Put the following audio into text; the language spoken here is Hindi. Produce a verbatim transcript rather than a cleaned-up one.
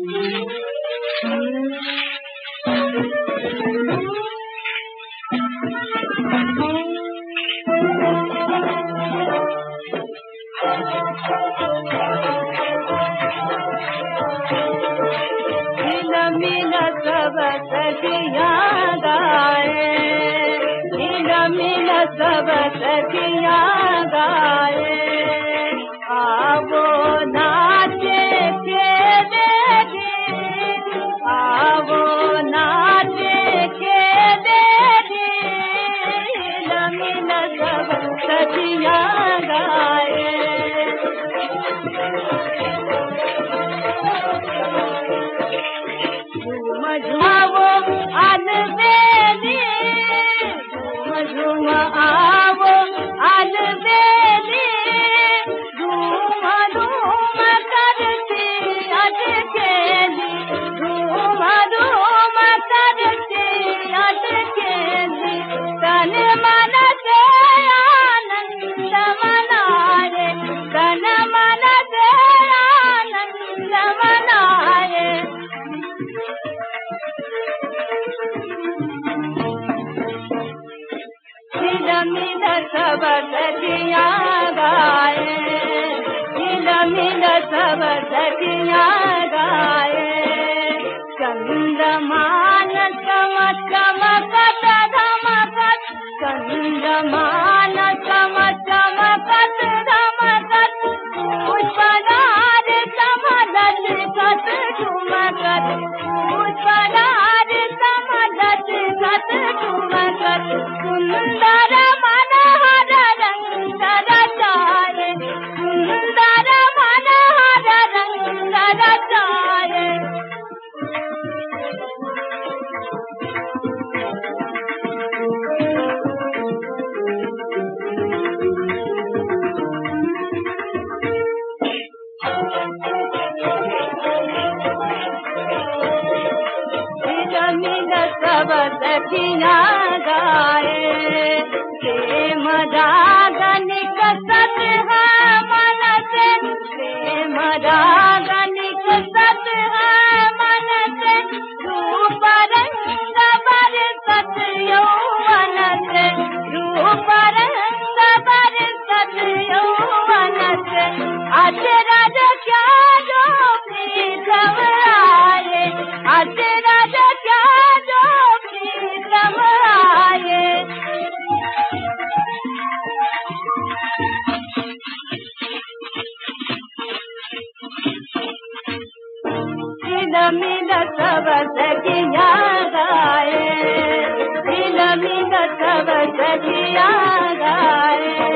मिल सब सखियाँ गाए, मिल मिल सब सखियाँ गाए, आवो नाचे खेले दी, आवो नाचे खेले दी, मिल मिल सब सखियाँ गाए। झूम झूमो अलबेली, झूम झूम आवो अलबेली, झूम झूम करती अटकेली, झूम झूम करती अटकेली, तन मन से आनंद मनाए, तन मन से आनंद मनाए। मिल मिल सब सखियाँ गाए, मिल मिल सब सखियाँ गाए, चंद्रमान चम चमकत धमकत, चंद्रमान चम चमकत धमकत, पुष्पनार समलत कत ठुमकत, पुष्पनार समलत कत ठुमकत, सुंदर मनोहर रंग रचाए, सुंदर मनोहर रंग रचाए। मिल मिल सब सखियाँ गाए, प्रेम रागनिक सत है मन से, प्रेम रागनिक सत है मन से, रूप रंग बरसत यौवन से, रूप रंग बरसत यौवन से, अचरज क्या जो प्रीतम आए, अचरज क्या जो प्रीतम आए। मिल मिल सब सखियाँ गाए, मिल मिल सब सखियाँ गाए।